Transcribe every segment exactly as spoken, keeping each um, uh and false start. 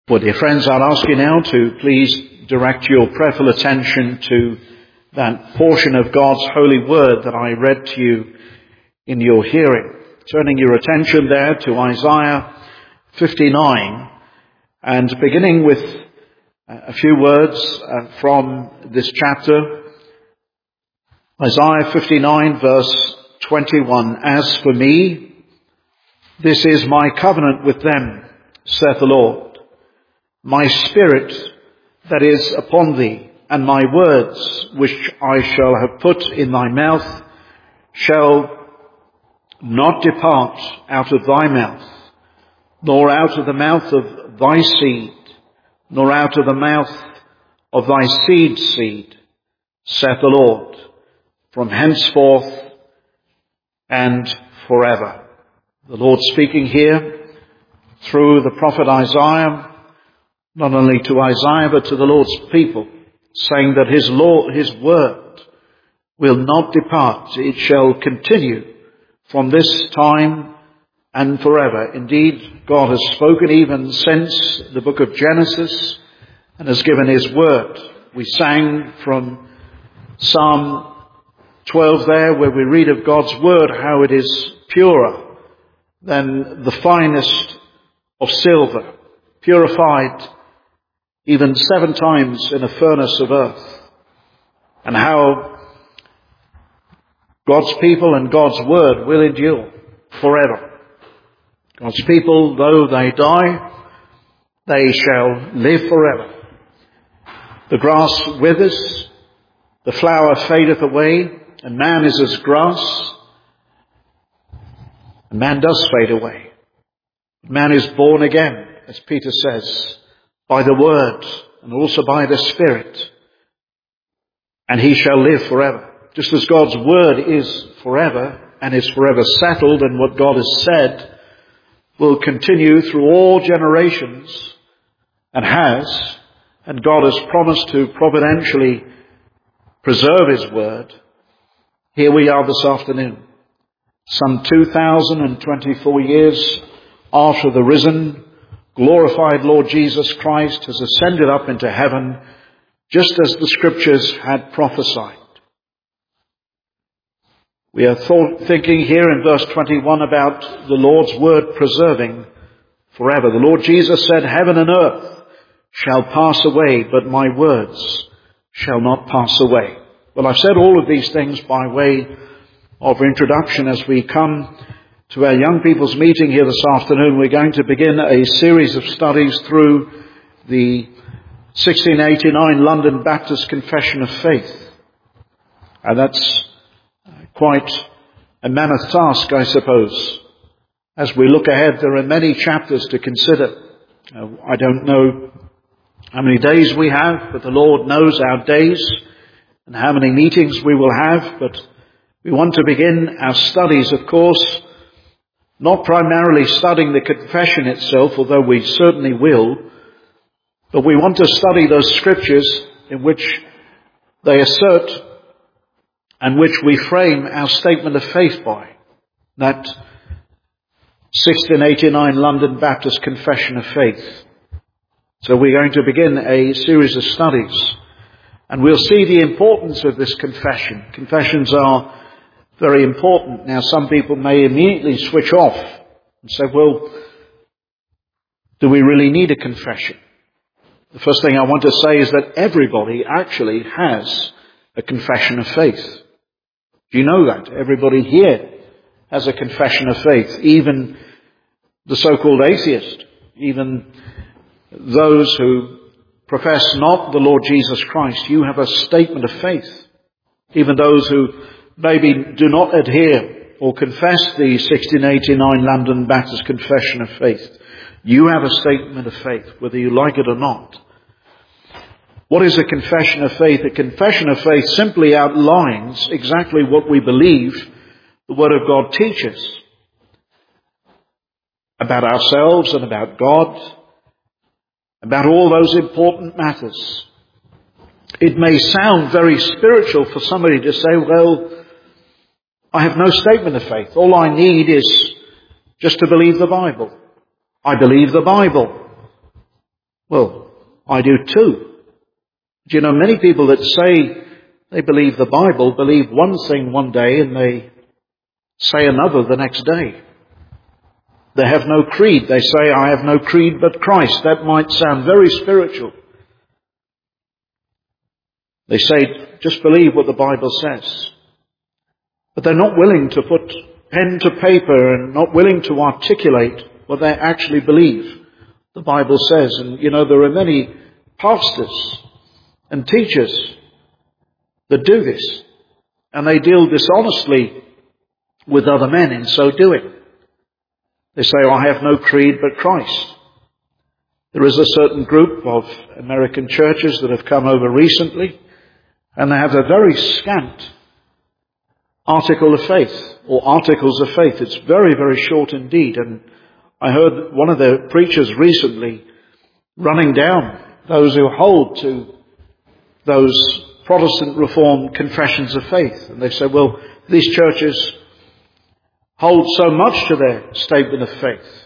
Well, dear friends, I'll ask you now to please direct your prayerful attention to that portion of God's holy word that I read to you in your hearing. Turning your attention there to Isaiah fifty-nine and beginning with a few words from this chapter. Isaiah fifty-nine verse twenty-one. As for me, this is my covenant with them, saith the Lord. My spirit that is upon thee, and my words which I shall have put in thy mouth, shall not depart out of thy mouth, nor out of the mouth of thy seed, nor out of the mouth of thy seed's seed, saith the Lord, from henceforth and forever. The Lord speaking here through the prophet Isaiah, not only to Isaiah but to the Lord's people, saying that his law, his word will not depart. It shall continue from this time and forever. Indeed, God has spoken even since the book of Genesis and has given his word. We sang from Psalm twelve there, where we read of God's word, how it is purer than the finest of silver, purified even seven times in a furnace of earth, and how God's people and God's word will endure forever. God's people, though they die, they shall live forever. The grass withers, the flower fadeth away, and man is as grass, and man does fade away. Man is born again, as Peter says, by the word and also by the Spirit, and he shall live forever. Just as God's word is forever and is forever settled, and what God has said will continue through all generations, and has, and God has promised to providentially preserve his word. Here we are this afternoon, some two thousand twenty-four years after the risen, glorified Lord Jesus Christ has ascended up into heaven, just as the scriptures had prophesied. We are thought, thinking here in verse twenty-one about the Lord's word preserving forever. The Lord Jesus said, heaven and earth shall pass away, but my words shall not pass away. Well, I've said all of these things by way of introduction. As we come to our young people's meeting here this afternoon, we're going to begin a series of studies through the sixteen eighty-nine London Baptist Confession of Faith. And that's quite a mammoth task, I suppose. As we look ahead, there are many chapters to consider. Uh, I don't know how many days we have, but the Lord knows our days and how many meetings we will have. But we want to begin our studies, of course, not primarily studying the confession itself, although we certainly will, but we want to study those scriptures in which they assert and which we frame our statement of faith by. That sixteen eighty-nine London Baptist Confession of Faith. So we're going to begin a series of studies, and we'll see the importance of this confession. Confessions are very important. Now, some people may immediately switch off and say, well, do we really need a confession? The first thing I want to say is that everybody actually has a confession of faith. Do you know that? Everybody here has a confession of faith. Even the so-called atheist, even those who profess not the Lord Jesus Christ, you have a statement of faith. Even those who maybe do not adhere or confess the sixteen eighty-nine London Baptist Confession of Faith, you have a statement of faith, whether you like it or not. What is a confession of faith? A confession of faith simply outlines exactly what we believe the Word of God teaches about ourselves and about God, about all those important matters. It may sound very spiritual for somebody to say, well, I have no statement of faith. All I need is just to believe the Bible. I believe the Bible. Well, I do too. Do you know, many people that say they believe the Bible believe one thing one day and they say another the next day. They have no creed. They say, I have no creed but Christ. That might sound very spiritual. They say, just believe what the Bible says. But they're not willing to put pen to paper and not willing to articulate what they actually believe the Bible says. And, you know, there are many pastors and teachers that do this. And they deal dishonestly with other men in so doing. They say, oh, I have no creed but Christ. There is a certain group of American churches that have come over recently, and they have a very scant article of faith, or articles of faith. It's very, very short indeed. And I heard one of the preachers recently running down those who hold to those Protestant Reformed confessions of faith. And they said, well, these churches hold so much to their statement of faith.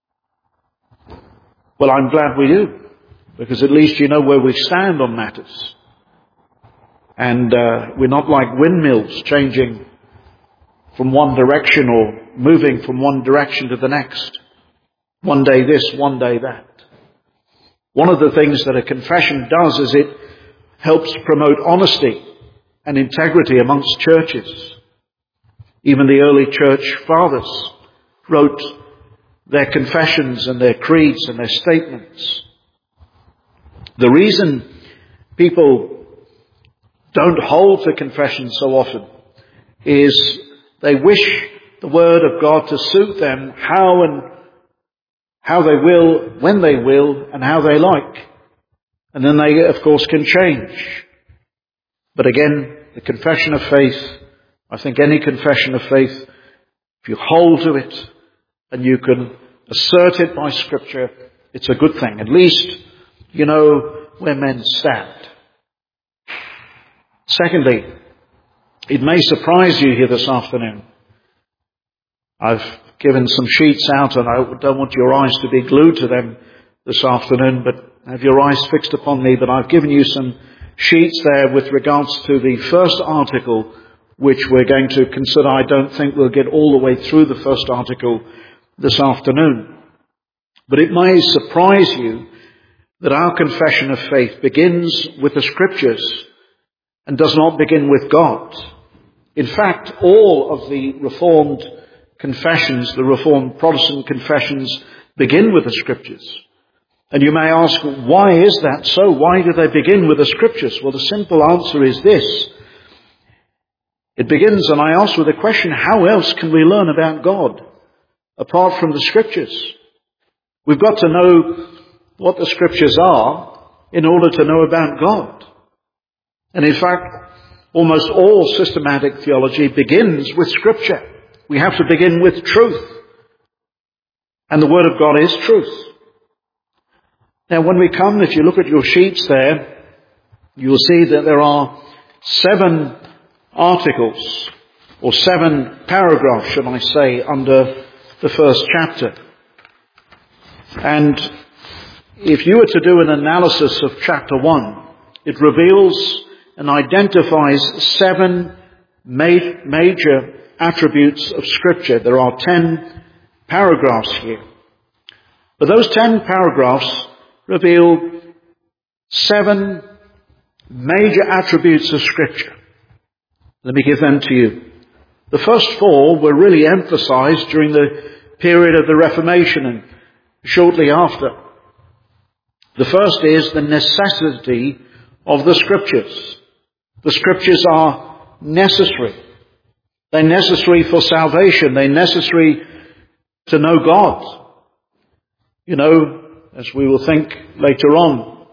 Well, I'm glad we do, because at least you know where we stand on matters. And uh, we're not like windmills changing from one direction or moving from one direction to the next. One day this, one day that. One of the things that a confession does is it helps promote honesty and integrity amongst churches. Even the early church fathers wrote their confessions and their creeds and their statements. The reason people don't hold to confession so often is they wish the Word of God to suit them how and how they will, when they will, and how they like. And then they, of course, can change. But again, the confession of faith, I think any confession of faith, if you hold to it and you can assert it by Scripture, it's a good thing. At least you know where men stand. Secondly, it may surprise you here this afternoon. I've given some sheets out and I don't want your eyes to be glued to them this afternoon, but have your eyes fixed upon me. But I've given you some sheets there with regards to the first article which we're going to consider. I don't think we'll get all the way through the first article this afternoon. But it may surprise you that our confession of faith begins with the Scriptures and does not begin with God. In fact, all of the Reformed confessions, the Reformed Protestant confessions, begin with the Scriptures. And you may ask, why is that so? Why do they begin with the Scriptures? Well, the simple answer is this. It begins, and I ask with a question, how else can we learn about God apart from the Scriptures? We've got to know what the Scriptures are in order to know about God. And in fact, almost all systematic theology begins with Scripture. We have to begin with truth. And the Word of God is truth. Now when we come, if you look at your sheets there, you'll see that there are seven articles, or seven paragraphs, should I say, under the first chapter. And if you were to do an analysis of chapter one, it reveals and identifies seven ma- major attributes of Scripture. There are ten paragraphs here. But those ten paragraphs reveal seven major attributes of Scripture. Let me give them to you. The first four were really emphasized during the period of the Reformation and shortly after. The first is the necessity of the Scriptures. The Scriptures are necessary. They're necessary for salvation. They're necessary to know God. You know, as we will think later on,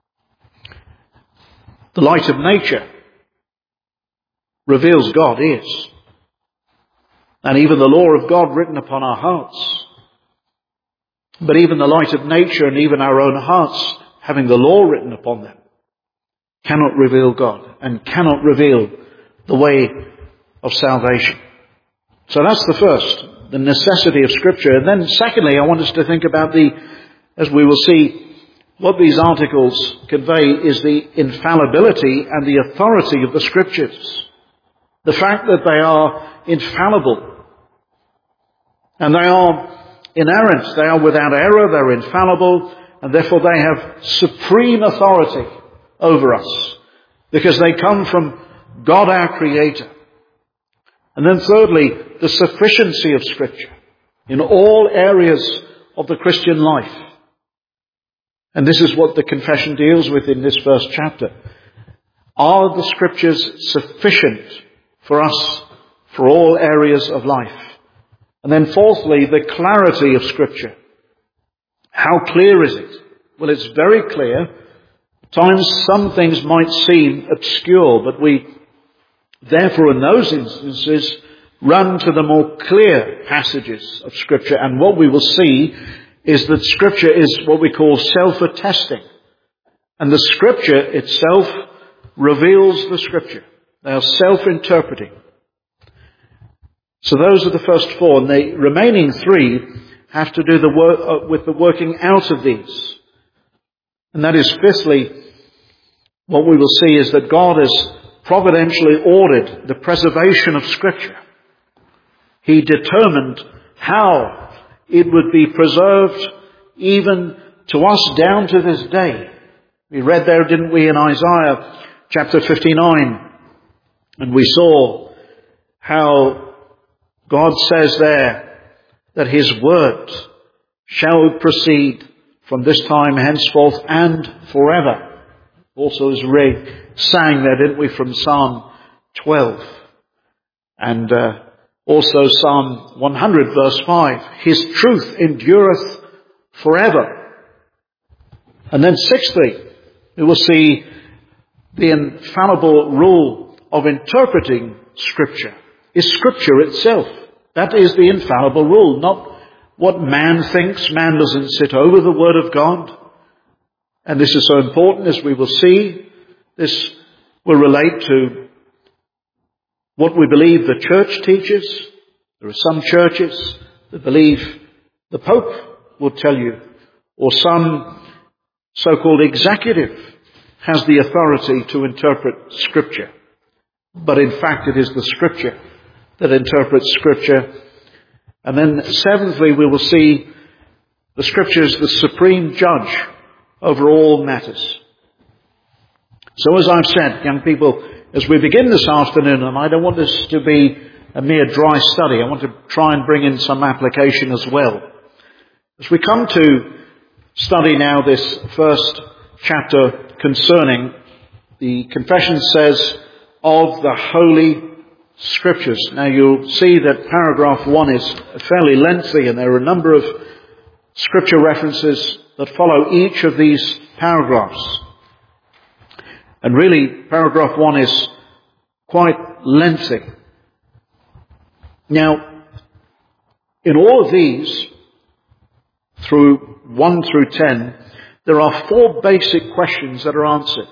the light of nature reveals God is. And even the law of God written upon our hearts. But even the light of nature and even our own hearts, having the law written upon them, cannot reveal God and cannot reveal the way of salvation. So that's the first, the necessity of Scripture. And then secondly, I want us to think about the, as we will see, what these articles convey is the infallibility and the authority of the Scriptures. The fact that they are infallible and they are inerrant, they are without error, they're infallible, and therefore they have supreme authority over us because they come from God our Creator. And then thirdly, the sufficiency of Scripture in all areas of the Christian life. And this is what the confession deals with in this first chapter. Are the Scriptures sufficient for us for all areas of life? And then fourthly, the clarity of Scripture. How clear is it? Well, it's very clear. At times some things might seem obscure, but we therefore in those instances run to the more clear passages of Scripture. And what we will see is that Scripture is what we call self-attesting. And the Scripture itself reveals the Scripture. They are self-interpreting. So those are the first four. And the remaining three have to do the work, uh, with the working out of these. And that is fifthly, what we will see is that God has providentially ordered the preservation of Scripture. He determined how it would be preserved even to us down to this day. We read there, didn't we, in Isaiah chapter fifty-nine, and we saw how God says there that His word shall proceed from this time henceforth and forever. Also as Ray sang there, didn't we, from Psalm twelve. And uh, also Psalm one hundred verse five. His truth endureth forever. And then sixthly, we will see the infallible rule of interpreting Scripture. Is Scripture itself. That is the infallible rule, not what man thinks. Man doesn't sit over the Word of God. And this is so important, as we will see. This will relate to what we believe the church teaches. There are some churches that believe the Pope will tell you, or some so-called executive has the authority to interpret Scripture. But in fact it is the Scripture that interprets Scripture. And then seventhly, we will see the Scripture is the supreme judge over all matters. So as I've said, young people, as we begin this afternoon, and I don't want this to be a mere dry study, I want to try and bring in some application as well. As we come to study now this first chapter concerning, the confession says, of the Holy Scriptures. Now you'll see that paragraph one is fairly lengthy, and there are a number of Scripture references that follow each of these paragraphs. And really, paragraph one is quite lengthy. Now, in all of these, through one through ten, there are four basic questions that are answered.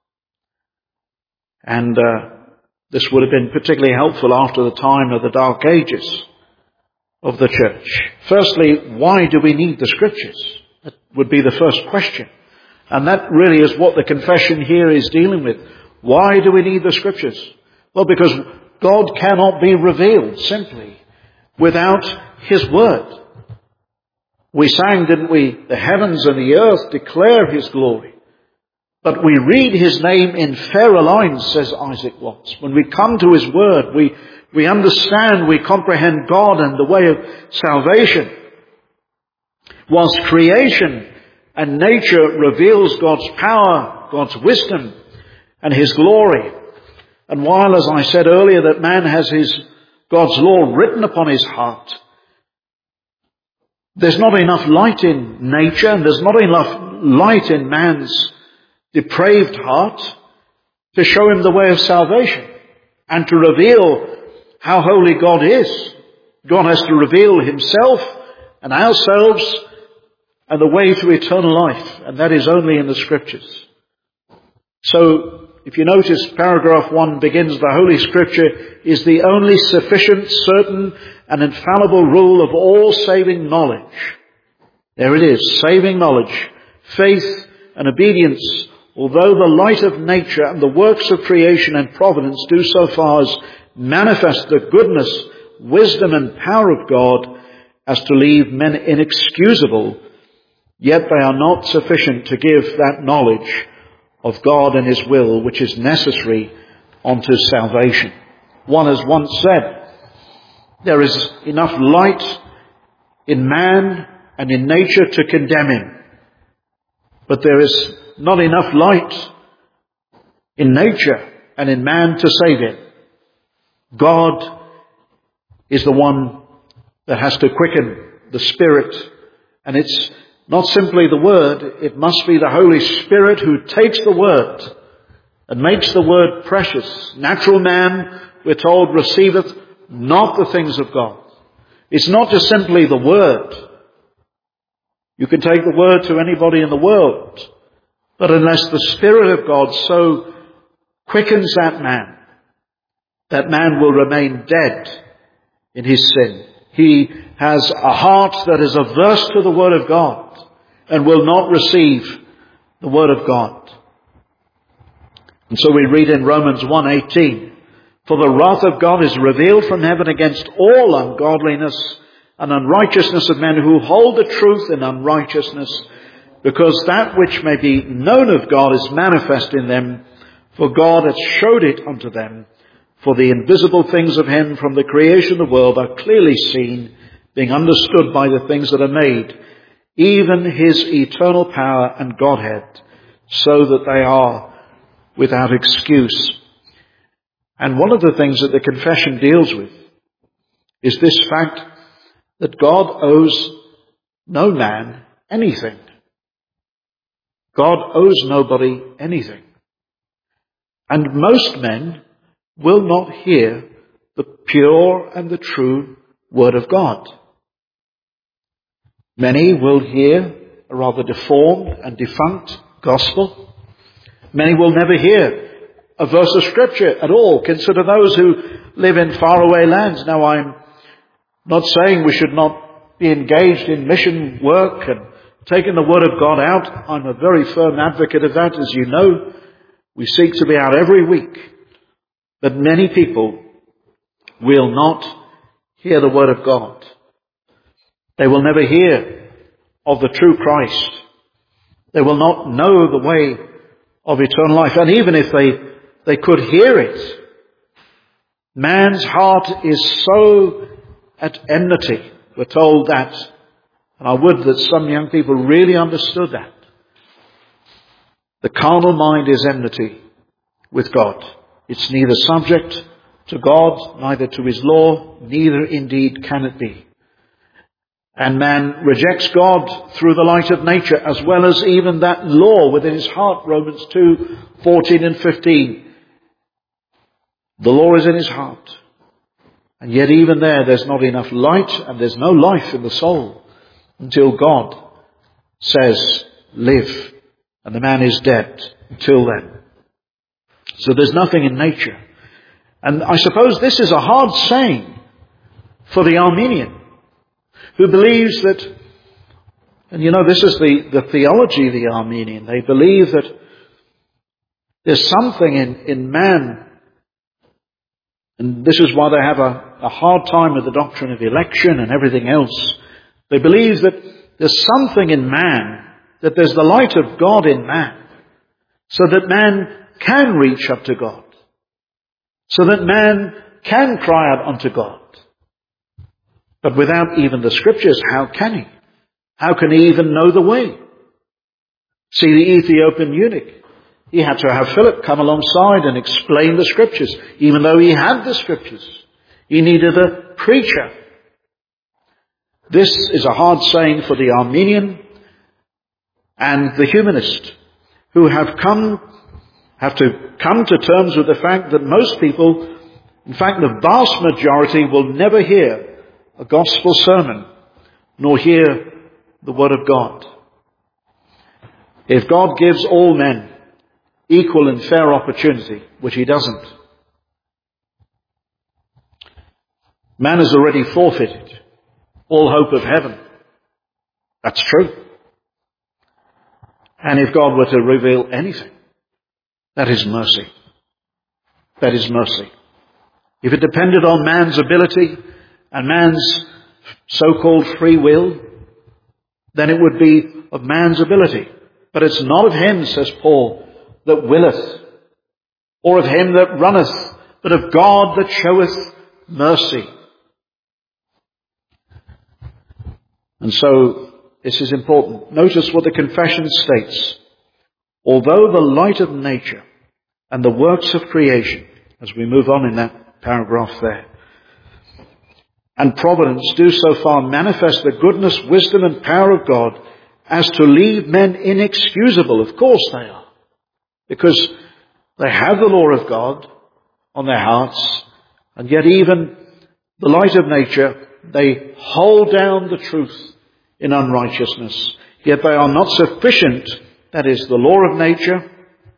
And uh, this would have been particularly helpful after the time of the Dark Ages of the church. Firstly, why do we need the Scriptures? That would be the first question. And that really is what the confession here is dealing with. Why do we need the Scriptures? Well, because God cannot be revealed simply without His Word. We sang, didn't we? The heavens and the earth declare His glory. But we read His name in fairer lines, says Isaac Watts. When we come to His Word, we, we understand, we comprehend God and the way of salvation. Whilst creation and nature reveals God's power, God's wisdom, and His glory. And while, as I said earlier, that man has his God's law written upon his heart, there's not enough light in nature, and there's not enough light in man's depraved heart to show him the way of salvation and to reveal how holy God is. God has to reveal Himself and ourselves and the way to eternal life, and that is only in the Scriptures. So, if you notice, paragraph one begins, the Holy Scripture is the only sufficient, certain, and infallible rule of all saving knowledge. There it is, saving knowledge, faith, and obedience, although the light of nature and the works of creation and providence do so far as manifest the goodness, wisdom and power of God as to leave men inexcusable, yet they are not sufficient to give that knowledge of God and His will which is necessary unto salvation. One has once said, there is enough light in man and in nature to condemn him, but there is not enough light in nature and in man to save him. God is the one that has to quicken the Spirit, and it's not simply the Word, it must be the Holy Spirit who takes the Word and makes the Word precious. Natural man, we're told, receiveth not the things of God. It's not just simply the Word. You can take the Word to anybody in the world, but unless the Spirit of God so quickens that man, that man will remain dead in his sin. He has a heart that is averse to the Word of God and will not receive the Word of God. And so we read in Romans one eighteen, for the wrath of God is revealed from heaven against all ungodliness and unrighteousness of men who hold the truth in unrighteousness, because that which may be known of God is manifest in them, for God hath showed it unto them. For the invisible things of Him from the creation of the world are clearly seen, being understood by the things that are made, even His eternal power and Godhead, so that they are without excuse. And one of the things that the confession deals with is this fact that God owes no man anything. God owes nobody anything. And most men will not hear the pure and the true Word of God. Many will hear a rather deformed and defunct gospel. Many will never hear a verse of Scripture at all. Consider those who live in faraway lands. Now, I'm not saying we should not be engaged in mission work and taking the Word of God out. I'm a very firm advocate of that, as you know. We seek to be out every week. But many people will not hear the Word of God. They will never hear of the true Christ. They will not know the way of eternal life. And even if they, they could hear it, man's heart is so at enmity. We're told that. And I would that some young people really understood that. The carnal mind is enmity with God. It's neither subject to God, neither to His law, neither indeed can it be. And man rejects God through the light of nature, as well as even that law within his heart, Romans two, fourteen and fifteen. The law is in his heart. And yet even there, there's not enough light and there's no life in the soul until God says, live. And the man is dead until then. So there's nothing in nature. And I suppose this is a hard saying for the Arminian, who believes that, and you know, this is the, the theology of the Arminian. They believe that there's something in, in man, and this is why they have a, a hard time with the doctrine of election and everything else. They believe that there's something in man, that there's the light of God in man, so that man can reach up to God, so that man can cry out unto God. But without even the Scriptures, how can he? How can he even know the way? See the Ethiopian eunuch. He had to have Philip come alongside and explain the Scriptures, even though he had the Scriptures. He needed a preacher. This is a hard saying for the Arminian and the humanist, who have come, have to come to terms with the fact that most people, in fact the vast majority, will never hear a gospel sermon, nor hear the Word of God. If God gives all men equal and fair opportunity, which He doesn't, man has already forfeited all hope of heaven. That's true. And if God were to reveal anything, that is mercy. That is mercy. If it depended on man's ability and man's so-called free will, then it would be of man's ability. But it's not of him, says Paul, that willeth, or of him that runneth, but of God that showeth mercy. And so, this is important. Notice what the confession states. Although the light of nature and the works of creation, as we move on in that paragraph there, and providence do so far manifest the goodness, wisdom and power of God as to leave men inexcusable. Of course they are. Because they have the law of God on their hearts, and yet even the light of nature, they hold down the truth in unrighteousness. Yet they are not sufficient, that is the law of nature,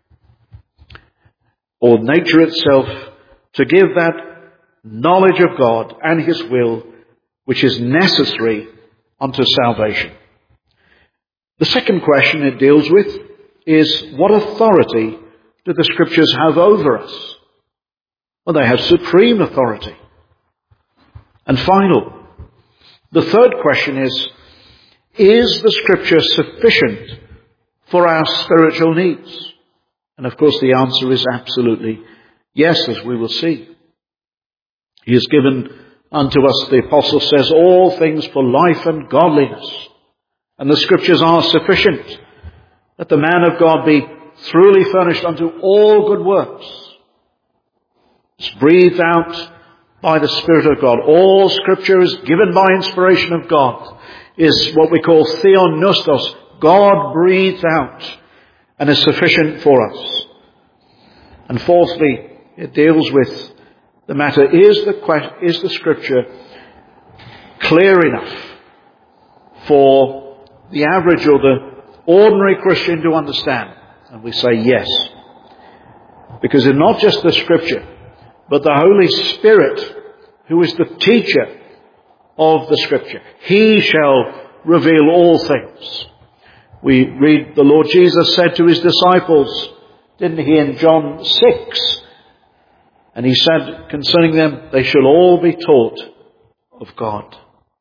or nature itself, to give that knowledge of God and His will which is necessary unto salvation. The second question it deals with is, what authority do the Scriptures have over us? Well, they have supreme authority. And final, the third question is, is the Scripture sufficient for our spiritual needs? And of course the answer is absolutely yes, as we will see. He has given unto us, the Apostle says, all things for life and godliness. And the Scriptures are sufficient, that the man of God be thoroughly furnished unto all good works. It's breathed out by the Spirit of God. All Scripture is given by inspiration of God, is what we call theopneustos, God breathed out, and is sufficient for us. And fourthly, it deals with the matter, is the, is the Scripture clear enough for the average or the ordinary Christian to understand? And we say yes. Because it's not just the Scripture, but the Holy Spirit, who is the teacher of the Scripture. He shall reveal all things. We read the Lord Jesus said to His disciples, didn't He, in John six? And He said concerning them, they shall all be taught of God.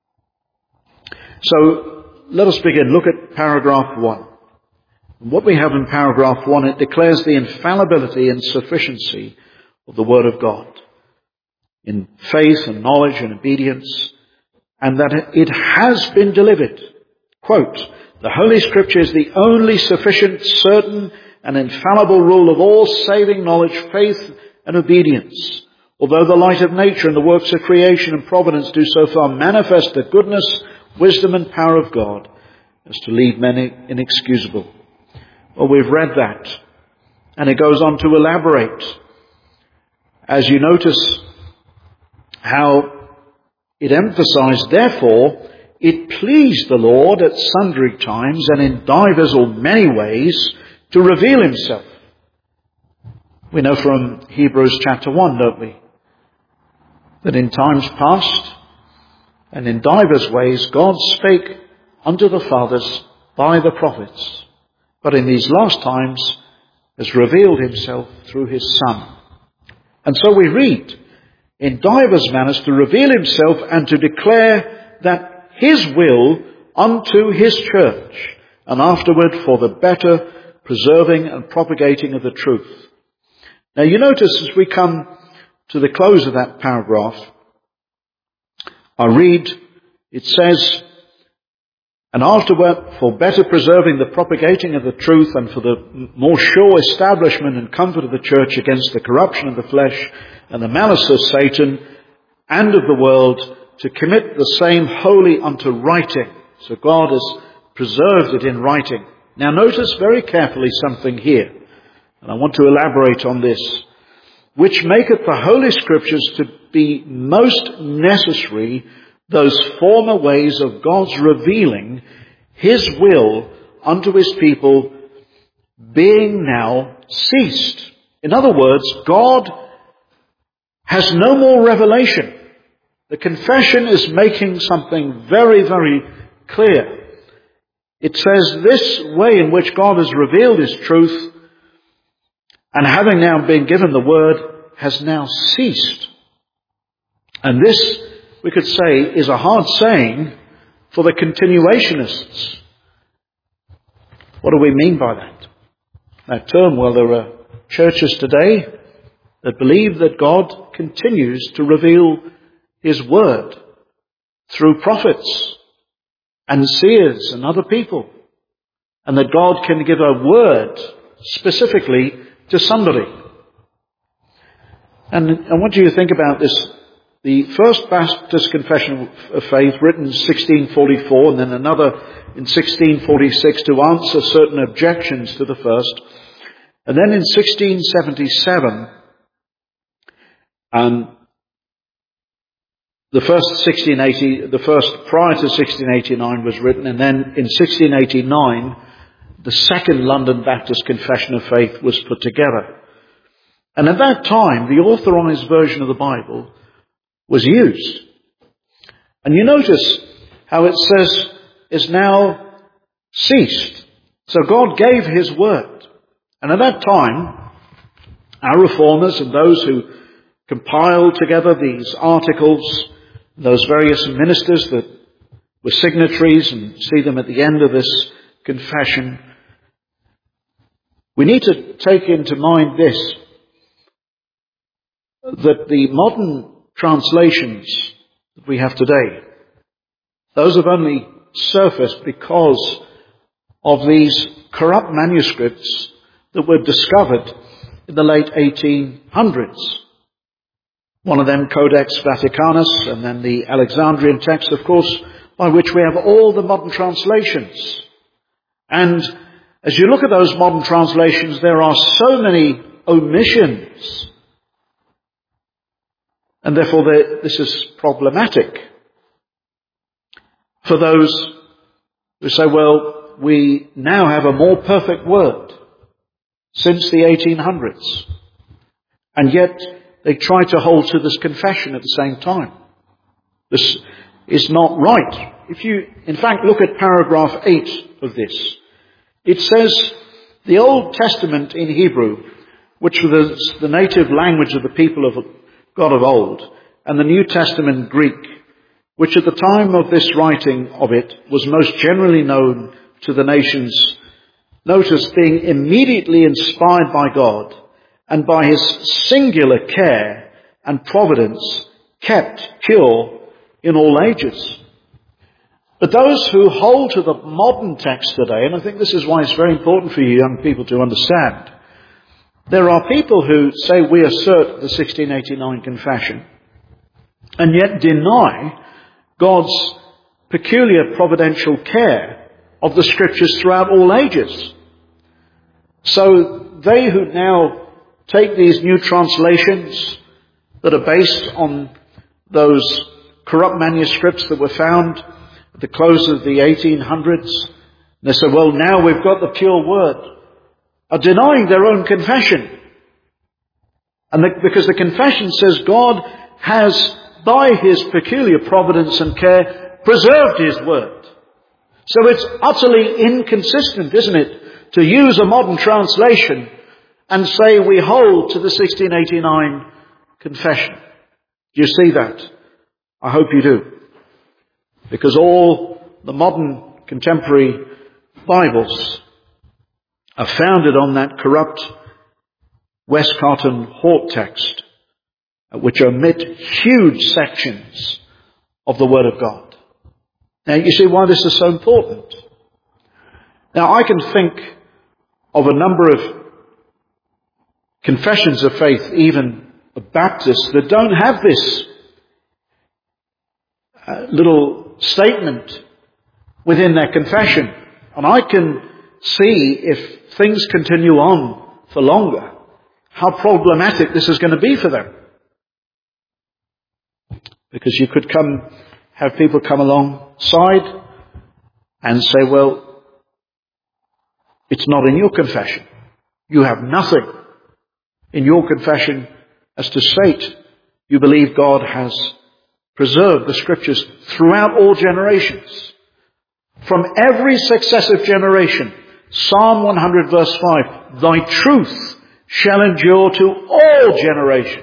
So let us begin. Look at paragraph one. And what we have in paragraph one, it declares the infallibility and sufficiency of the Word of God in faith and knowledge and obedience, and that it has been delivered. Quote, the Holy Scripture is the only sufficient, certain and infallible rule of all saving knowledge, faith and obedience. Although the light of nature and the works of creation and providence do so far manifest the goodness, wisdom and power of God as to leave men inexcusable. Well, we've read that, and it goes on to elaborate. As you notice how it emphasized, therefore, it pleased the Lord at sundry times and in divers or many ways to reveal Himself. We know from Hebrews chapter one, don't we, that in times past and in divers ways God spake unto the fathers by the prophets, but in these last times has revealed Himself through His Son. And so we read, in divers manners to reveal Himself and to declare that His will unto His church, and afterward for the better preserving and propagating of the truth. Now you notice as we come to the close of that paragraph, I read, it says, and afterward for better preserving the propagating of the truth and for the more sure establishment and comfort of the church against the corruption of the flesh and the malice of Satan and of the world, to commit the same wholly unto writing. So God has preserved it in writing. Now notice very carefully something here, and I want to elaborate on this, which maketh the Holy Scriptures to be most necessary, those former ways of God's revealing His will unto His people being now ceased. In other words, God has no more revelation. The confession is making something very, very clear. It says this way in which God has revealed his truth, and having now been given the word, has now ceased. And this, we could say, is a hard saying for the continuationists. What do we mean by that? That term, well, there are churches today that believe that God continues to reveal his word through prophets and seers and other people, and that God can give a word specifically to somebody. And, and what do you think about this? The First Baptist Confession of Faith, written in sixteen forty-four, and then another in sixteen forty-six to answer certain objections to the first. And then in sixteen seventy-seven, um, the first sixteen eighty, the first prior to sixteen eighty-nine was written, and then in sixteen eighty-nine, the second London Baptist Confession of Faith was put together. And at that time, the authorized version of the Bible was used. And you notice how it says is now ceased. So God gave his word. And at that time, our reformers and those who compiled together these articles, those various ministers that were signatories, and see them at the end of this confession, we need to take into mind this, that the modern translations that we have today, those have only surfaced because of these corrupt manuscripts that were discovered in the late eighteen hundreds. One of them, Codex Vaticanus, and then the Alexandrian text, of course, by which we have all the modern translations. And as you look at those modern translations, there are so many omissions. And therefore, this is problematic for those who say, well, we now have a more perfect word since the eighteen hundreds. And yet, they try to hold to this confession at the same time. This is not right. If you, in fact, look at paragraph eight of this, it says, the Old Testament in Hebrew, which was the native language of the people of God of old, and the New Testament Greek, which at the time of this writing of it was most generally known to the nations, notice, being immediately inspired by God and by his singular care and providence kept pure in all ages. But those who hold to the modern text today, and I think this is why it's very important for you young people to understand, there are people who say we assert the sixteen eighty-nine confession and yet deny God's peculiar providential care of the scriptures throughout all ages. So they who now take these new translations that are based on those corrupt manuscripts that were found at the close of the eighteen hundreds, they say, well, now we've got the pure word, are denying their own confession. And the, because the confession says God has, by his peculiar providence and care, preserved his word. So it's utterly inconsistent, isn't it, to use a modern translation and say we hold to the sixteen eighty-nine confession. Do you see that? I hope you do. Because all the modern contemporary Bibles are founded on that corrupt Westcott and Hort text, which omit huge sections of the Word of God. Now, you see why this is so important. Now, I can think of a number of confessions of faith, even of Baptists, that don't have this uh, little statement within their confession. And I can see, if things continue on for longer, how problematic this is going to be for them. Because you could come, have people come alongside and say, well, it's not in your confession. You have nothing in your confession as to state you believe God has preserved the scriptures throughout all generations. from every successive generation. Psalm one hundred verse five, thy truth shall endure to all generations.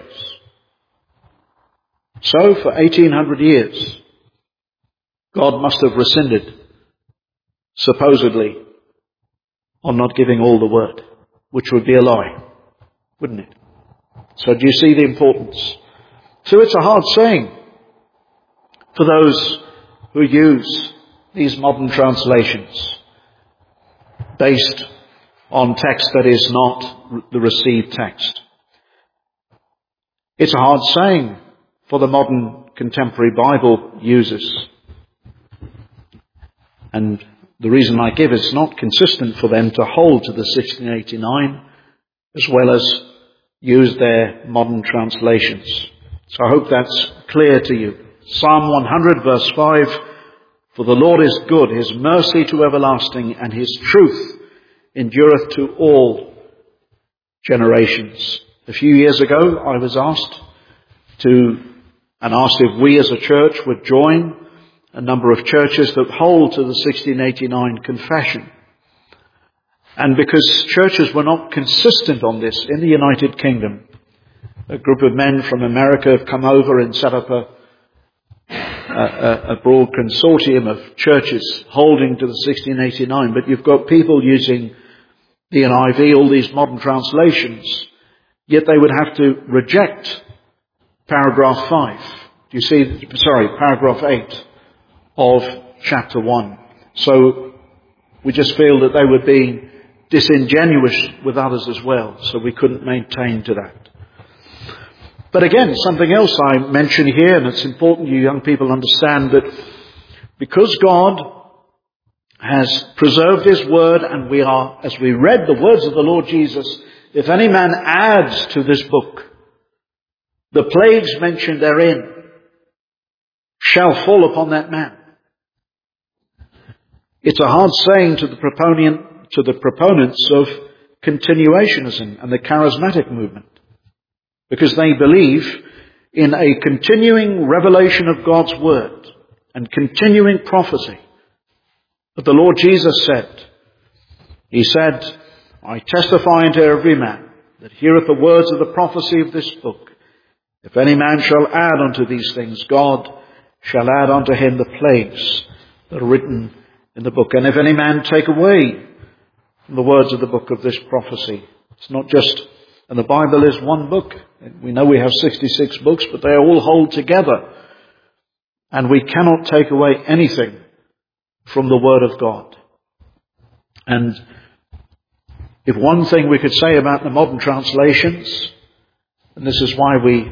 So for eighteen hundred years, God must have rescinded, supposedly, on not giving all the word, which would be a lie, wouldn't it? So do you see the importance? So it's a hard saying for those who use these modern translations based on text that is not the received text. It's a hard saying for the modern contemporary Bible users. And the reason I give is not consistent for them to hold to the sixteen eighty-nine as well as use their modern translations. So I hope that's clear to you. Psalm one hundred verse five, for the Lord is good, his mercy to everlasting, and his truth endureth to all generations. A few years ago I was asked to, and asked if we as a church would join a number of churches that hold to the sixteen eighty-nine confession. And because churches were not consistent on this in the United Kingdom, a group of men from America have come over and set up a, a, a broad consortium of churches holding to the sixteen eighty-nine. But you've got people using the N I V, all these modern translations, yet they would have to reject paragraph five. Do you see? Sorry, paragraph eight of chapter one. So we just feel that they were being disingenuous with others as well, so we couldn't maintain to that. But again, something else I mention here, and it's important you young people understand that because God has preserved his word, and we are, as we read the words of the Lord Jesus, if any man adds to this book, the plagues mentioned therein shall fall upon that man. It's a hard saying to the proponent, to the proponents of continuationism and the charismatic movement, because they believe in a continuing revelation of God's word and continuing prophecy. But the Lord Jesus said, he said, I testify unto every man that heareth the words of the prophecy of this book. If any man shall add unto these things, God shall add unto him the plagues that are written in the book. And if any man take away from the words of the book of this prophecy, it's not just, and the Bible is one book. We know we have sixty-six books, but they all hold together. And we cannot take away anything from the word of God. And if one thing we could say about the modern translations, and this is why we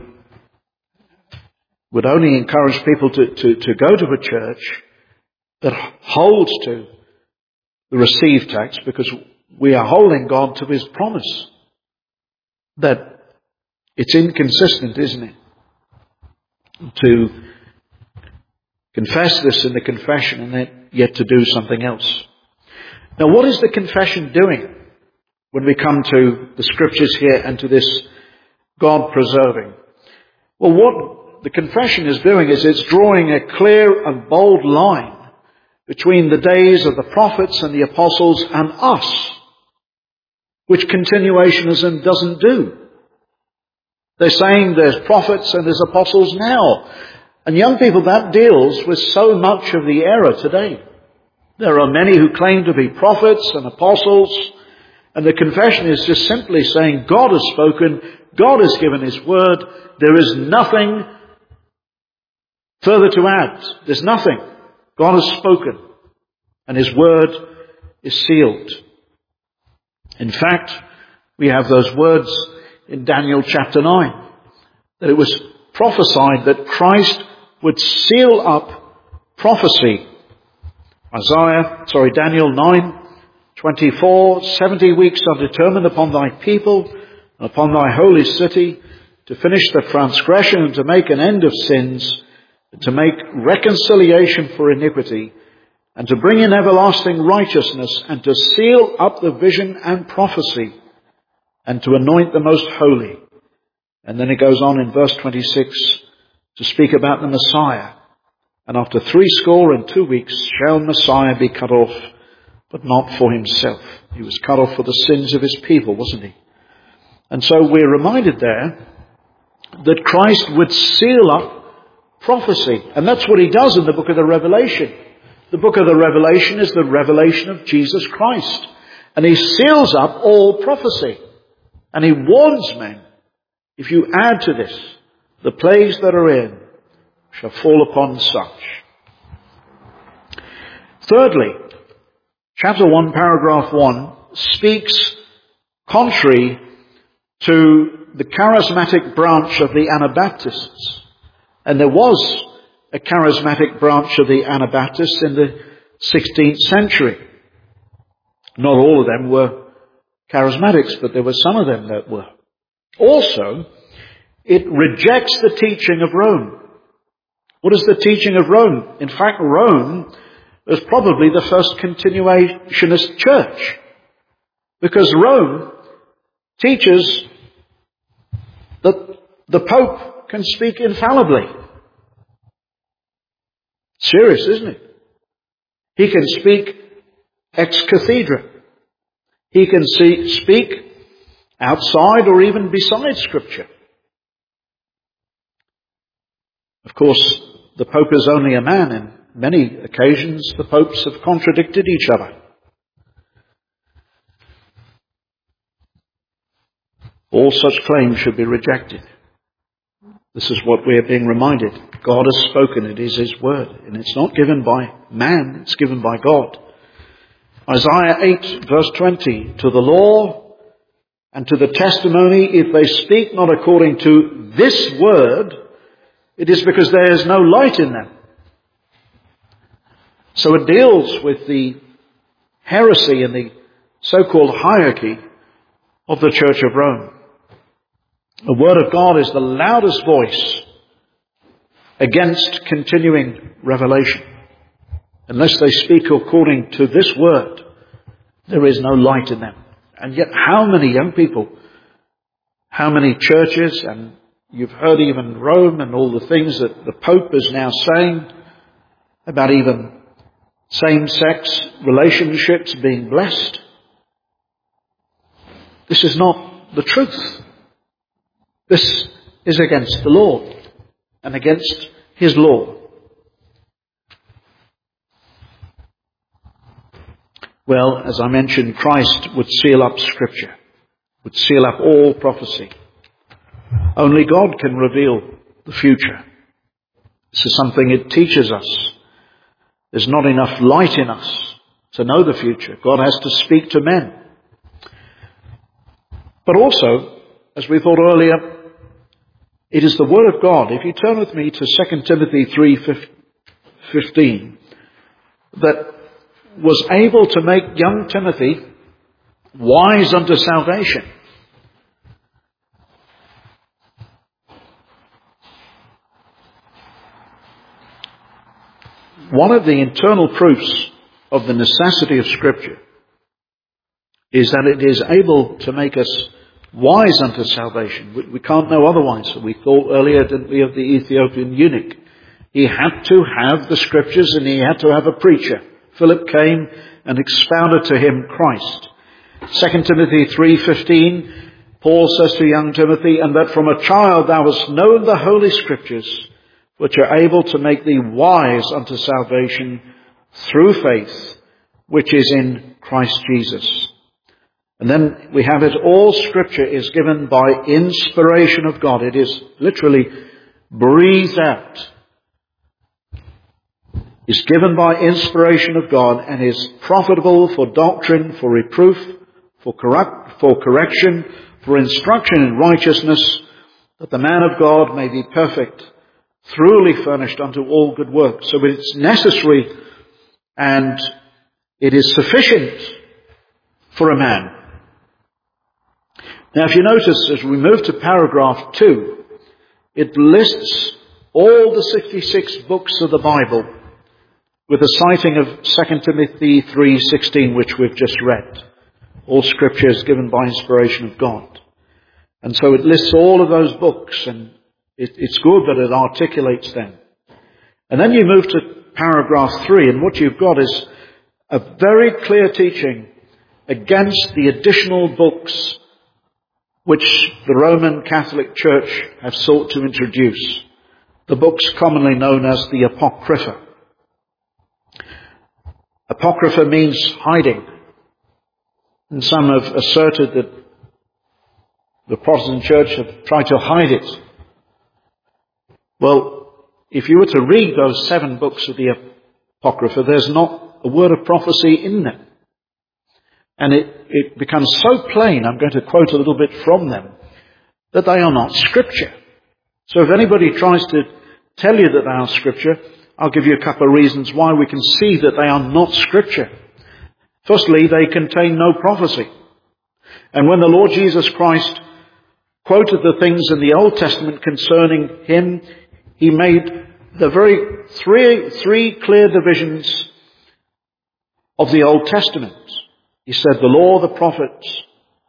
would only encourage people to, to, to go to a church that holds to the received text, because we are holding God to his promise that it's inconsistent, isn't it, to confess this in the confession and then yet to do something else. Now, what is the confession doing when we come to the scriptures here and to this God preserving? Well, what the confession is doing is it's drawing a clear and bold line between the days of the prophets and the apostles and us, which continuationism doesn't do. They're saying there's prophets and there's apostles now. And young people, that deals with so much of the error today. There are many who claim to be prophets and apostles, and the confession is just simply saying God has spoken, God has given his word, there is nothing further to add. There's nothing. God has spoken, and his word is sealed. In fact, we have those words in Daniel chapter nine, that it was prophesied that Christ would seal up prophecy. Isaiah, sorry, Daniel nine twenty-four, seventy weeks are determined upon thy people and upon thy holy city to finish the transgression and to make an end of sins, to make reconciliation for iniquity, and to bring in everlasting righteousness, and to seal up the vision and prophecy, and to anoint the most holy. And then it goes on in verse twenty-six to speak about the Messiah, And after threescore and two weeks shall Messiah be cut off, but not for himself. He was cut off for the sins of his people, wasn't he? And so we're reminded there that Christ would seal up prophecy. And that's what he does in the book of the Revelation. The book of the Revelation is the revelation of Jesus Christ. And he seals up all prophecy. And he warns men, if you add to this, the plagues that are in shall fall upon such. Thirdly, chapter one, paragraph one, speaks contrary to the charismatic branch of the Anabaptists. And there was a charismatic branch of the Anabaptists in the sixteenth century. Not all of them were charismatics, but there were some of them that were. Also, it rejects the teaching of Rome. What is the teaching of Rome? In fact, Rome was probably the first continuationist church, because Rome teaches that the Pope can speak infallibly. Serious, isn't it? He can speak ex cathedra. He can see, speak outside or even beside Scripture. Of course, the Pope is only a man. In many occasions, the popes have contradicted each other. All such claims should be rejected. This is what we are being reminded. God has spoken. It is his word. And it's not given by man. It's given by God. Isaiah eight, verse twenty. To the law and to the testimony, if they speak not according to this word, it is because there is no light in them. So it deals with the heresy and the so-called hierarchy of the Church of Rome. The Word of God is the loudest voice against continuing revelation. Unless they speak according to this Word, there is no light in them. And yet how many young people, how many churches, and you've heard even Rome and all the things that the Pope is now saying about even same-sex relationships being blessed. This is not the truth. This is against the Lord and against his law. Well, as I mentioned, Christ would seal up Scripture, would seal up all prophecy. Only God can reveal the future. This is something it teaches us. There's not enough light in us to know the future. God has to speak to men. But also, as we thought earlier, it is the Word of God. If you turn with me to Second Timothy three fifteen, that was able to make young Timothy wise unto salvation. One of the internal proofs of the necessity of Scripture is that it is able to make us wise unto salvation. We, we can't know otherwise. We thought earlier, didn't we, of the Ethiopian eunuch. He had to have the Scriptures and he had to have a preacher. Philip came and expounded to him Christ. Second Timothy three fifteen, Paul says to young Timothy, and that from a child thou hast known the Holy Scriptures, which are able to make thee wise unto salvation through faith, which is in Christ Jesus. And then we have it, all Scripture is given by inspiration of God. It is literally breathed out. Is given by inspiration of God and is profitable for doctrine, for reproof, for correct, for correction, for instruction in righteousness, that the man of God may be perfect, thoroughly furnished unto all good works. So it's necessary and it is sufficient for a man. Now if you notice, as we move to paragraph two, it lists all the sixty-six books of the Bible with a citing of Second Timothy three sixteen, which we've just read. All Scripture is given by inspiration of God. And so it lists all of those books, and it, it's good that it articulates them. And then you move to paragraph three, and what you've got is a very clear teaching against the additional books which the Roman Catholic Church have sought to introduce, the books commonly known as the Apocrypha. Apocrypha means hiding, and some have asserted that the Protestant Church have tried to hide it. Well, if you were to read those seven books of the Apocrypha, there's not a word of prophecy in them. And it, it becomes so plain, I'm going to quote a little bit from them, that they are not Scripture. So if anybody tries to tell you that they are Scripture, I'll give you a couple of reasons why we can see that they are not Scripture. Firstly, they contain no prophecy. And when the Lord Jesus Christ quoted the things in the Old Testament concerning him, he made the very three, three clear divisions of the Old Testament. He said the law, the prophets,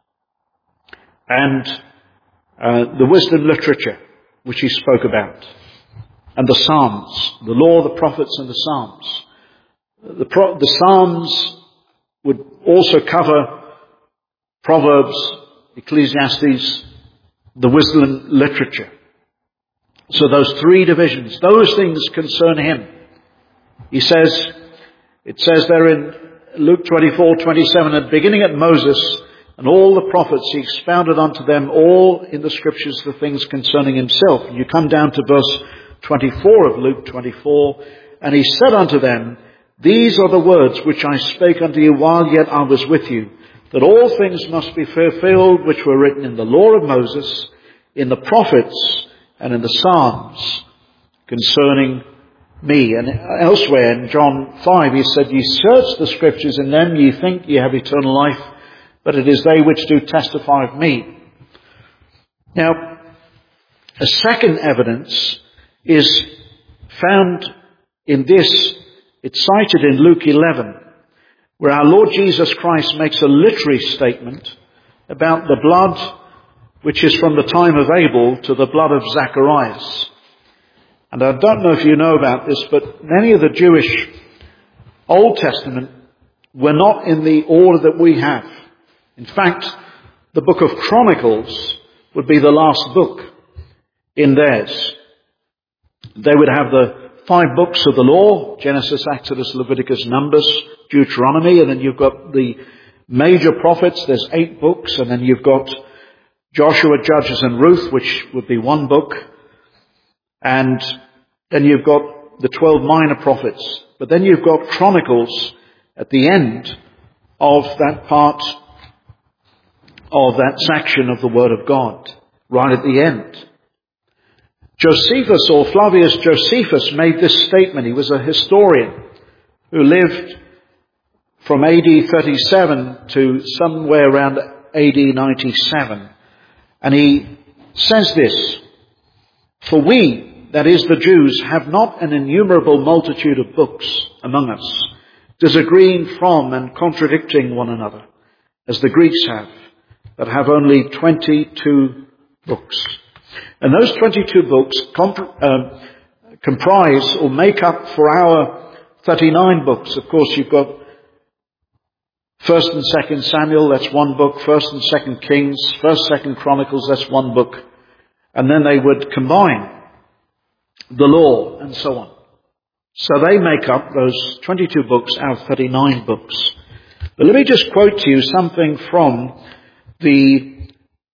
and uh, the wisdom literature, which he spoke about, and the Psalms, the law, the prophets, and the Psalms. The, pro- the Psalms would also cover Proverbs, Ecclesiastes, the wisdom literature. So those three divisions, those things concern him. He says, it says there in Luke twenty-four twenty-seven, at beginning at Moses and all the prophets, he expounded unto them all in the Scriptures the things concerning himself. And you come down to verse twenty-four of Luke twenty-four, and he said unto them, these are the words which I spake unto you while yet I was with you, that all things must be fulfilled which were written in the law of Moses, in the prophets, and in the Psalms concerning me. And elsewhere in John five, he said, ye search the Scriptures, in them ye think ye have eternal life, but it is they which do testify of me. Now, a second evidence is found in this. It's cited in Luke eleven, where our Lord Jesus Christ makes a literary statement about the blood which is from the time of Abel to the blood of Zacharias. And I don't know if you know about this, but many of the Jewish Old Testament were not in the order that we have. In fact, the book of Chronicles would be the last book in theirs. They would have the five books of the law, Genesis, Exodus, Leviticus, Numbers, Deuteronomy, and then you've got the major prophets, there's eight books, and then you've got Joshua, Judges, and Ruth, which would be one book. And then you've got the twelve minor prophets. But then you've got Chronicles at the end of that part of that section of the Word of God, right at the end. Josephus, or Flavius Josephus, made this statement. He was a historian who lived from A D thirty-seven to somewhere around A D ninety-seven. And he says this, for we, that is the Jews, have not an innumerable multitude of books among us, disagreeing from and contradicting one another, as the Greeks have, but have only twenty-two books. And those twenty-two books comp- uh, comprise or make up for our thirty-nine books. Of course, you've got First and Second Samuel, that's one book. First and Second Kings, First, Second Chronicles, that's one book. And then they would combine the law and so on. So they make up those twenty-two books out of thirty-nine books. But let me just quote to you something from the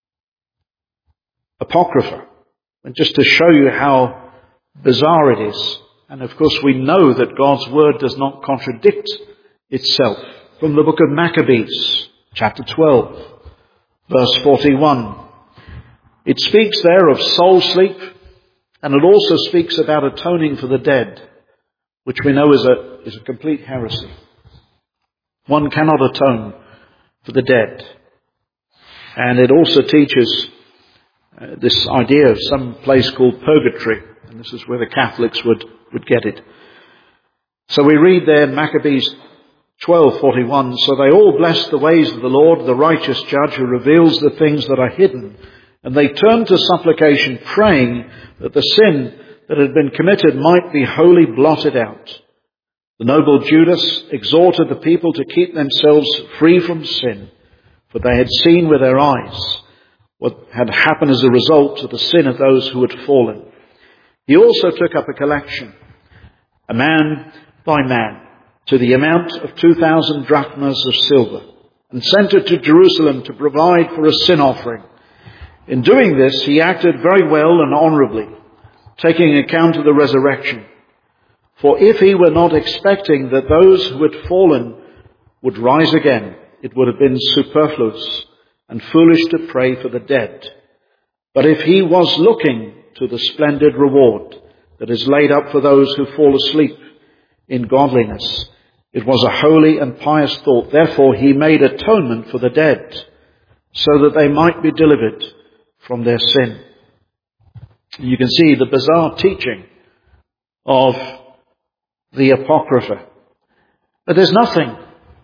Apocrypha, and just to show you how bizarre it is. And of course we know that God's Word does not contradict itself. From the book of Maccabees, chapter twelve, verse forty-one. It speaks there of soul sleep, and it also speaks about atoning for the dead, which we know is a, is a complete heresy. One cannot atone for the dead. And it also teaches uh, this idea of some place called purgatory, and this is where the Catholics would, would get it. So we read there in Maccabees twelve forty-one, so they all blessed the ways of the Lord, the righteous judge who reveals the things that are hidden. And they turned to supplication, praying that the sin that had been committed might be wholly blotted out. The noble Judas exhorted the people to keep themselves free from sin, for they had seen with their eyes what had happened as a result of the sin of those who had fallen. He also took up a collection, a man by man, to the amount of two thousand drachmas of silver, and sent it to Jerusalem to provide for a sin offering. In doing this, he acted very well and honourably, taking account of the resurrection. For if he were not expecting that those who had fallen would rise again, it would have been superfluous and foolish to pray for the dead. But if he was looking to the splendid reward that is laid up for those who fall asleep in godliness, it was a holy and pious thought. Therefore he made atonement for the dead, so that they might be delivered from their sin. You can see the bizarre teaching of the Apocrypha. But there's nothing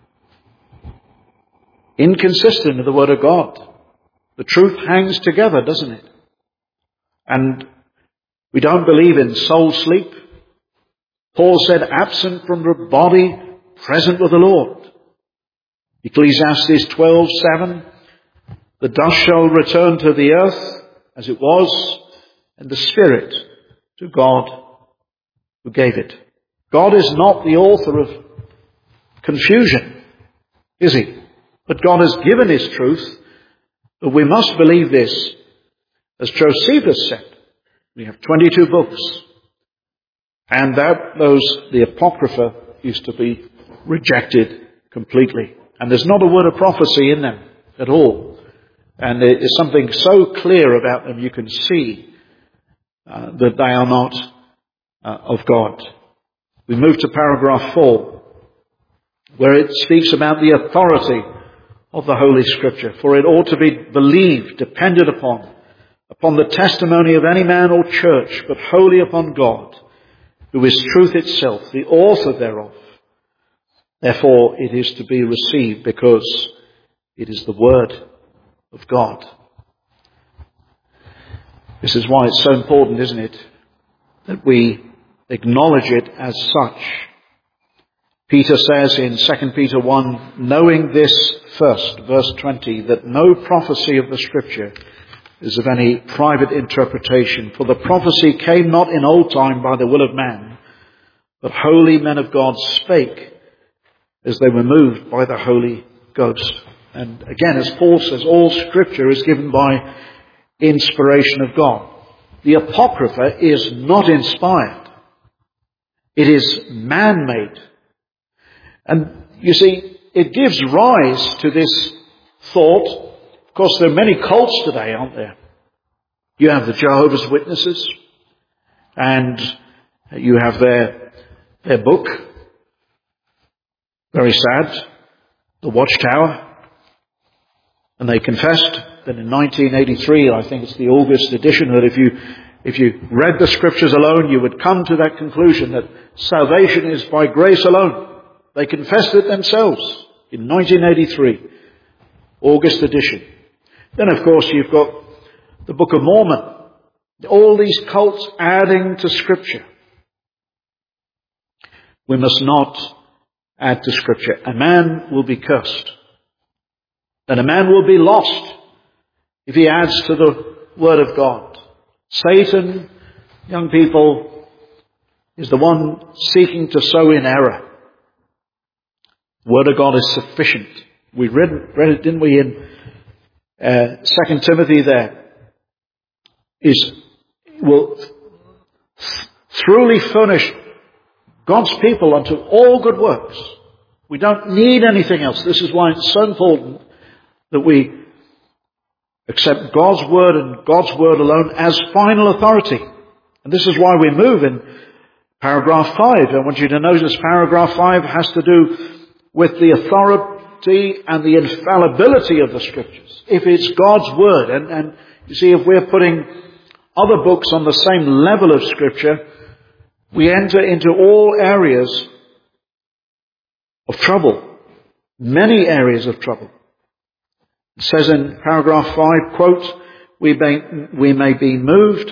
inconsistent with the Word of God. The truth hangs together, doesn't it? And we don't believe in soul sleep. Paul said, absent from the body, present with the Lord. Ecclesiastes twelve seven, the dust shall return to the earth as it was, and the spirit to God who gave it. God is not the author of confusion, is he? But God has given his truth, but we must believe this. As Josephus said, we have twenty-two books, and that those, the Apocrypha, is to be rejected completely. And there's not a word of prophecy in them at all. And there is something so clear about them, you can see uh, that they are not uh, of God. We move to paragraph four, where it speaks about the authority of the Holy Scripture. For it ought to be believed, depended upon, upon the testimony of any man or church, but wholly upon God, who is truth itself, the author thereof. Therefore it is to be received, because it is the Word of God. This is why it's so important, isn't it, that we acknowledge it as such. Peter says in Second Peter one, knowing this first, verse twenty, that no prophecy of the Scripture is of any private interpretation. For the prophecy came not in old time by the will of man, but holy men of God spake as they were moved by the Holy Ghost. And again, as Paul says, all Scripture is given by inspiration of God. The Apocrypha is not inspired. It is man-made. And you see, it gives rise to this thought. Of course, there are many cults today, aren't there? You have the Jehovah's Witnesses, and you have their, their book, very sad, The Watchtower. And they confessed that in nineteen eighty-three, I think it's the August edition, that if you if you read the Scriptures alone, you would come to that conclusion that salvation is by grace alone. They confessed it themselves in nineteen eighty-three, August edition. Then, of course, you've got the Book of Mormon. All these cults adding to Scripture. We must not add to Scripture. A man will be cursed. And a man will be lost if he adds to the Word of God. Satan, young people, is the one seeking to sow in error. The Word of God is sufficient. We read, read it, didn't we, in uh, Second Timothy there. Is, will truly furnish God's people unto all good works. We don't need anything else. This is why it's so important that we accept God's Word and God's Word alone as final authority. And this is why we move in paragraph five. I want you to notice paragraph five has to do with the authority and the infallibility of the Scriptures. If it's God's Word, and, and you see, if we're putting other books on the same level of Scripture, we enter into all areas of trouble. Many areas of trouble. It says in paragraph five, quote, we may, we may be moved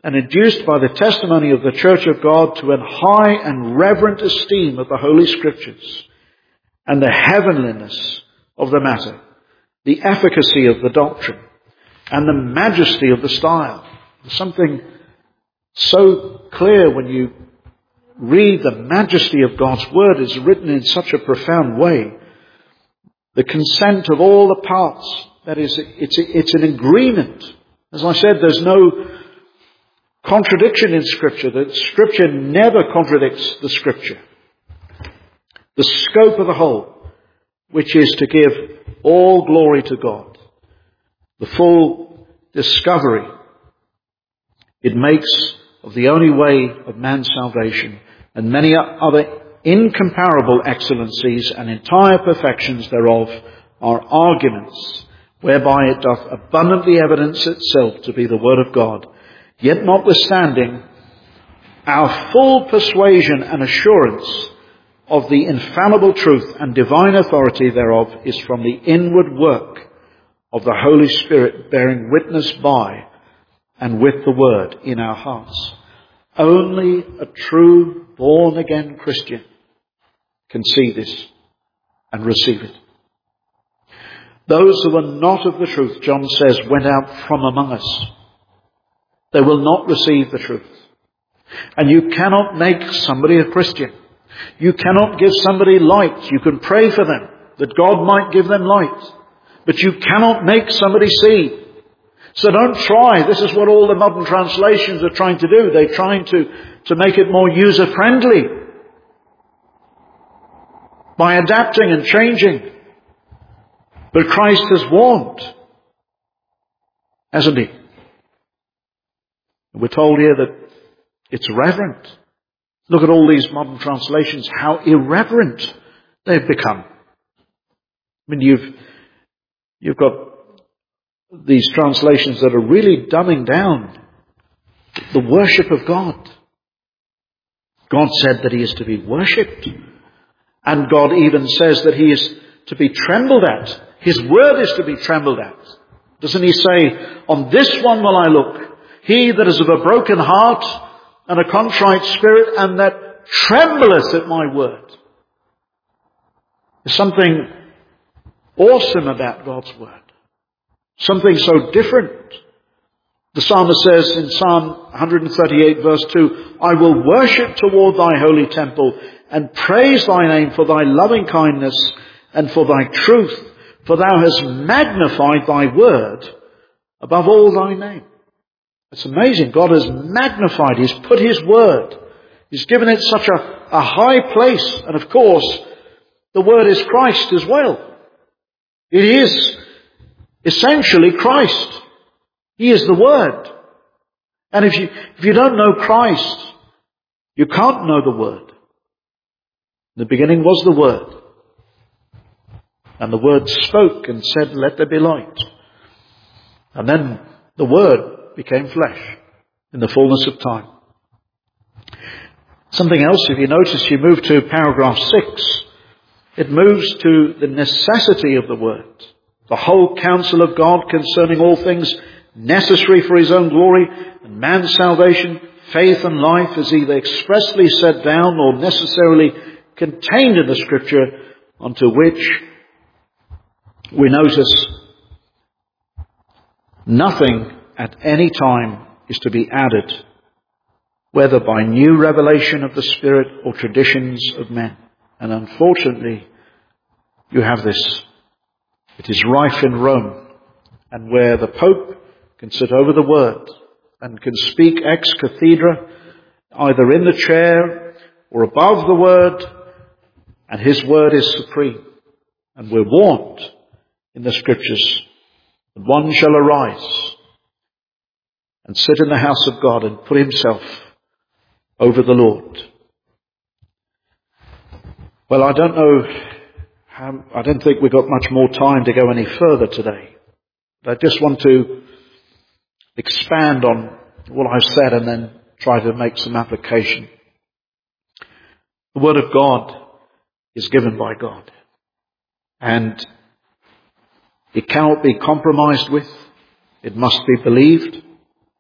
and induced by the testimony of the Church of God to an high and reverent esteem of the Holy Scriptures and the heavenliness of the matter, the efficacy of the doctrine, and the majesty of the style. There's something so clear when you read the majesty of God's Word is written in such a profound way. The consent of all the parts, that is, it's, it's an agreement. As I said, there's no contradiction in Scripture. The Scripture never contradicts the Scripture. The scope of the whole, which is to give all glory to God. The full discovery it makes of the only way of man's salvation, and many other incomparable excellencies and entire perfections thereof are arguments, whereby it doth abundantly evidence itself to be the Word of God. Yet notwithstanding, our full persuasion and assurance of the infallible truth and divine authority thereof is from the inward work of the Holy Spirit bearing witness by and with the Word in our hearts. Only a true born-again Christian can see this and receive it. Those who are not of the truth, John says, went out from among us. They will not receive the truth. And you cannot make somebody a Christian. You cannot give somebody light. You can pray for them that God might give them light. But you cannot make somebody see. So don't try. This is what all the modern translations are trying to do. They're trying to, to make it more user-friendly by adapting and changing. But Christ has warned, hasn't he? We're told here that it's reverent. Look at all these modern translations, how irreverent they've become. I mean, you've, you've got these translations that are really dumbing down the worship of God. God said that he is to be worshipped. And God even says that he is to be trembled at. His word is to be trembled at. Doesn't he say, on this one will I look, he that is of a broken heart and a contrite spirit, and that trembleth at my word. There's something awesome about God's word. Something so different. The psalmist says in Psalm one thirty-eight verse two, I will worship toward thy holy temple and praise thy name for thy loving kindness and for thy truth, for thou hast magnified thy word above all thy name. It's amazing. God has magnified. He's put his word. He's given it such a, a high place. And of course, the word is Christ as well. It is essentially Christ. He is the word. And if you, if you don't know Christ, you can't know the word. In the beginning was the word. And the word spoke and said, let there be light. And then the word became flesh in the fullness of time. Something else, if you notice, you move to paragraph six. It moves to the necessity of the word. The whole counsel of God concerning all things necessary for his own glory and man's salvation, faith and life is either expressly set down or necessarily contained in the Scripture, unto which we notice nothing at any time is to be added, whether by new revelation of the Spirit or traditions of men. And unfortunately, you have this. It is rife in Rome, and where the Pope can sit over the Word and can speak ex cathedra, either in the chair or above the Word, and his Word is supreme. And we're warned in the Scriptures that one shall arise and sit in the house of God and put himself over the Lord. Well, I don't know, how, I don't think we've got much more time to go any further today. But I just want to expand on what I've said and then try to make some application. The Word of God is given by God. And it cannot be compromised with. It must be believed.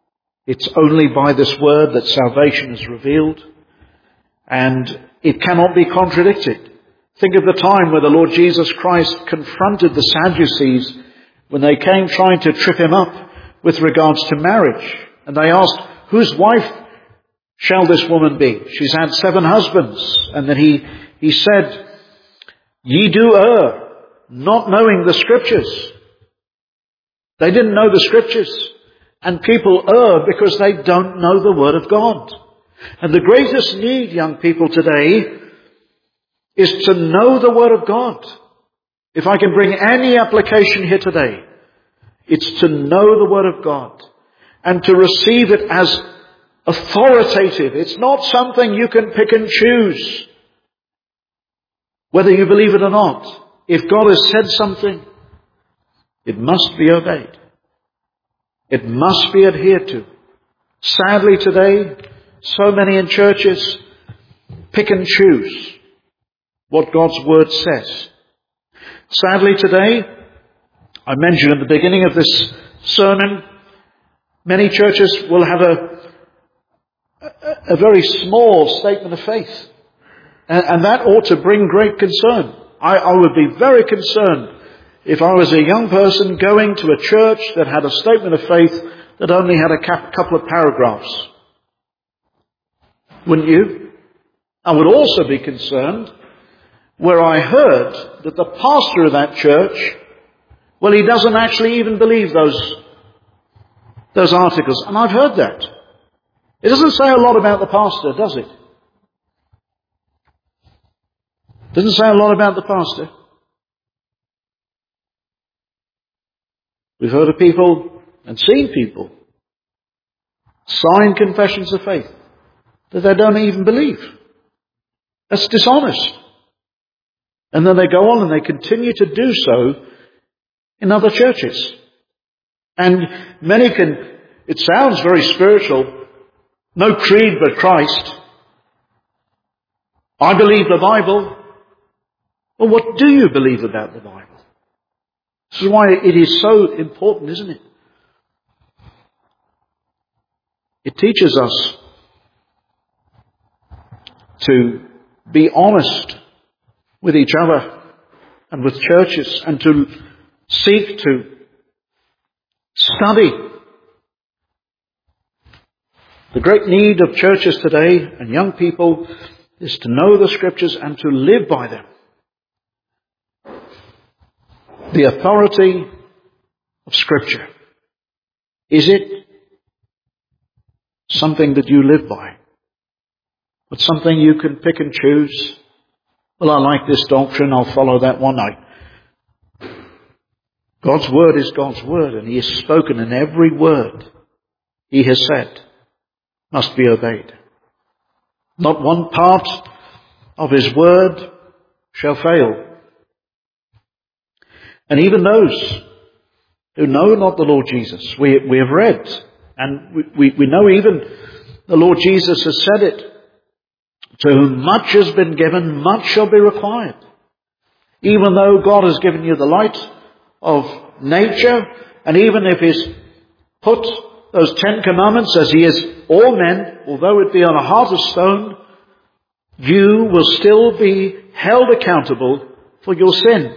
It's only by this word that salvation is revealed, and it cannot be contradicted. Think of the time where the Lord Jesus Christ confronted the Sadducees when they came trying to trip him up with regards to marriage. And they asked, whose wife shall this woman be? She's had seven husbands. And then he, he said, ye do err, not knowing the Scriptures. They didn't know the Scriptures. And people err because they don't know the Word of God. And the greatest need, young people, today is to know the Word of God. If I can bring any application here today, it's to know the Word of God and to receive it as authoritative. It's not something you can pick and choose whether you believe it or not. If God has said something, it must be obeyed. It must be adhered to. Sadly today, so many in churches pick and choose what God's Word says. Sadly today, I mentioned at the beginning of this sermon, many churches will have a, a, a very small statement of faith. And, and that ought to bring great concern. I, I would be very concerned if I was a young person going to a church that had a statement of faith that only had a cap, couple of paragraphs. Wouldn't you? I would also be concerned where I heard that the pastor of that church, well, he doesn't actually even believe those, those articles. And I've heard that. It doesn't say a lot about the pastor, does it? It doesn't say a lot about the pastor. We've heard of people and seen people sign confessions of faith that they don't even believe. That's dishonest. And then they go on and they continue to do so in other churches. And many can, it sounds very spiritual, no creed but Christ. I believe the Bible. Well, what do you believe about the Bible? This is why it is so important, isn't it? It teaches us to be honest with each other and with churches and to seek to study. The great need of churches today and young people is to know the Scriptures and to live by them. The authority of Scripture. Is it something that you live by? But something you can pick and choose? Well, I like this doctrine, I'll follow that one. I... God's Word is God's Word, and He has spoken, and every word He has said must be obeyed. Not one part of His Word shall fail. And even those who know not the Lord Jesus, we, we have read, and we, we, we know even the Lord Jesus has said it, to whom much has been given, much shall be required. Even though God has given you the light of nature, and even if He's put those Ten Commandments as He is all men, although it be on a heart of stone, you will still be held accountable for your sin.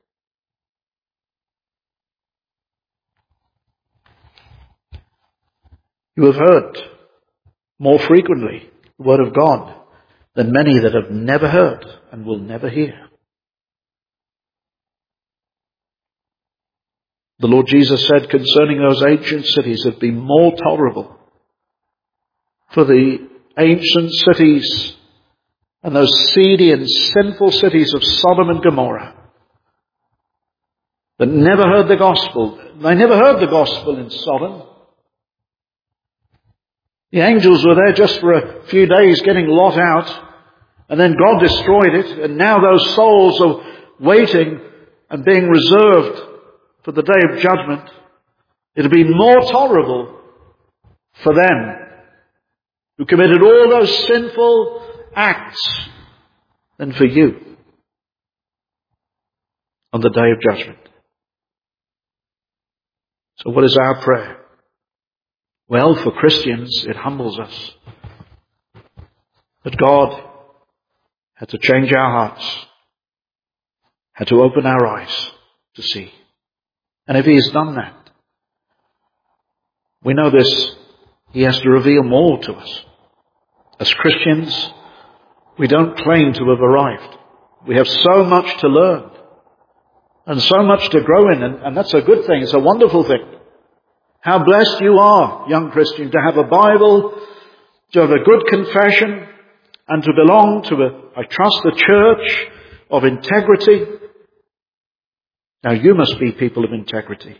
You have heard more frequently the Word of God than many that have never heard and will never hear. The Lord Jesus said concerning those ancient cities, it would be more tolerable for the ancient cities and those seedy and sinful cities of Sodom and Gomorrah that never heard the gospel. They never heard the gospel in Sodom. The angels were there just for a few days getting Lot out, and then God destroyed it, and now those souls are waiting and being reserved for the day of judgment. It'll be more tolerable for them who committed all those sinful acts than for you on the day of judgment. So what is our prayer? Well, for Christians, it humbles us that God had to change our hearts, had to open our eyes to see. And if He has done that, we know this, He has to reveal more to us. As Christians, we don't claim to have arrived. We have so much to learn and so much to grow in, and, and that's a good thing. It's a wonderful thing. How blessed you are, young Christian, to have a Bible, to have a good confession, and to belong to a, I trust, a church of integrity. Now you must be people of integrity.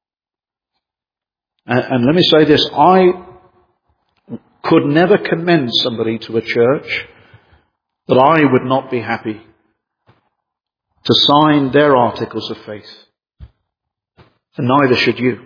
And, and let me say this, I could never commend somebody to a church that I would not be happy to sign their articles of faith. And neither should you.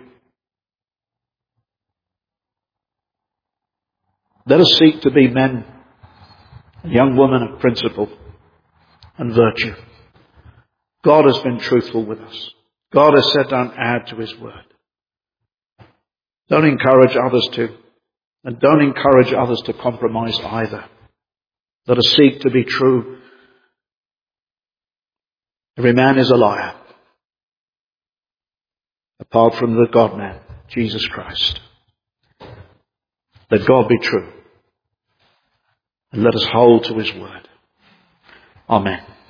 Let us seek to be men and young women of principle and virtue. God has been truthful with us. God has said don't add to His word. Don't encourage others to, and don't encourage others to compromise either. Let us seek to be true. Every man is a liar, apart from the God-man, Jesus Christ. Let God be true, and let us hold to His word. Amen.